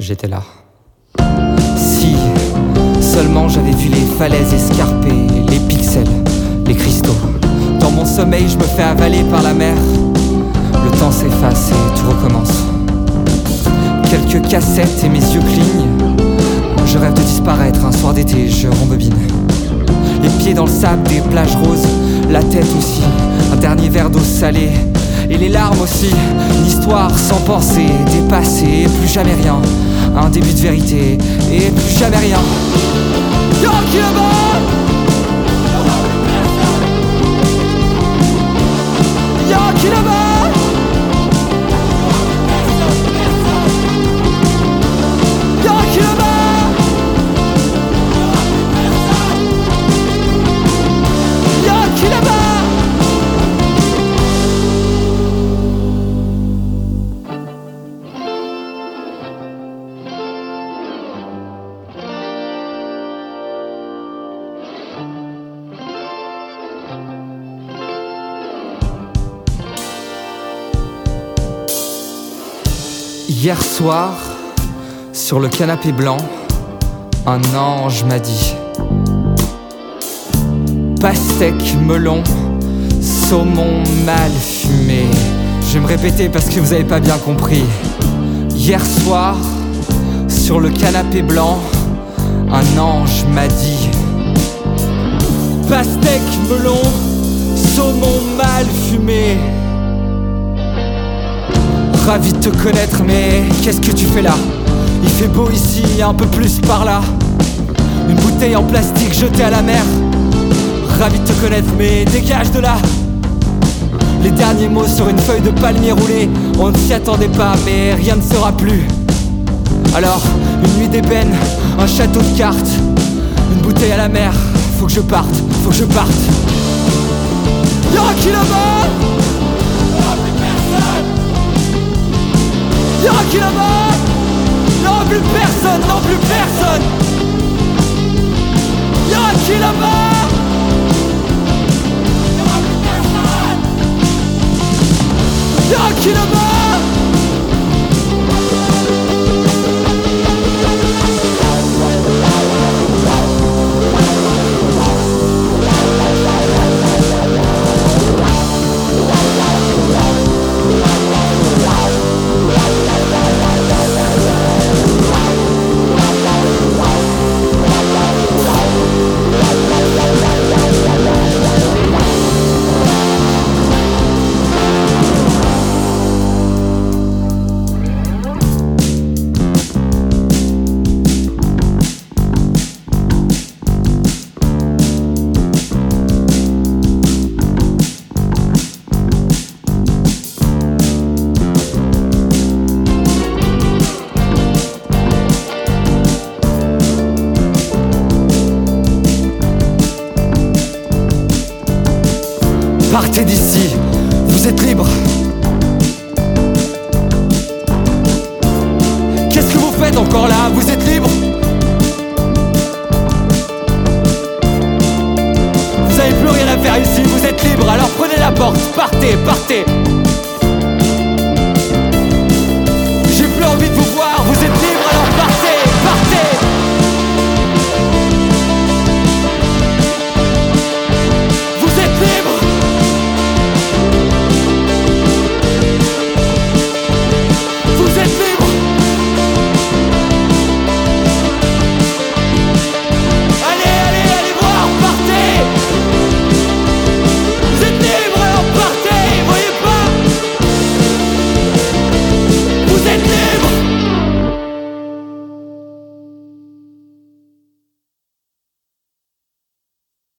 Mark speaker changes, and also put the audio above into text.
Speaker 1: j'étais là. Si seulement j'avais vu les falaises escarpées, les pixels, les cristaux. Dans mon sommeil, je me fais avaler par la mer. Le temps s'efface et tout recommence. Quelques cassettes et mes yeux clignent. Je rêve de disparaître un soir d'été, je rembobine. Les pieds dans le sable des plages roses, la tête aussi, un dernier verre d'eau salée. Et les larmes aussi, une histoire sans pensée, dépassée, et plus jamais rien. Un début de vérité, et plus jamais rien. Yo, qui là-bas? Yo, qui là-bas? Hier soir, sur le canapé blanc, un ange m'a dit: pastèque, melon, saumon mal fumé. Je vais me répéter parce que vous avez pas bien compris. Hier soir, sur le canapé blanc, un ange m'a dit: pastèque, melon, saumon mal fumé. Ravi de te connaître, mais qu'est-ce que tu fais là? Il fait beau ici, un peu plus par là. Une bouteille en plastique jetée à la mer. Ravi de te connaître, mais dégage de là. Les derniers mots sur une feuille de palmier roulée. On ne s'y attendait pas, mais rien ne sera plus. Alors, une nuit d'ébène, un château de cartes, une bouteille à la mer. Faut que je parte, faut que je parte. Y'a qui là-bas? Y'a qui là-bas? Non, plus personne, non, plus personne. Y'a qui là-bas? Y'a qui là-bas? Partez d'ici, vous êtes libre. Qu'est-ce que vous faites encore là? Vous êtes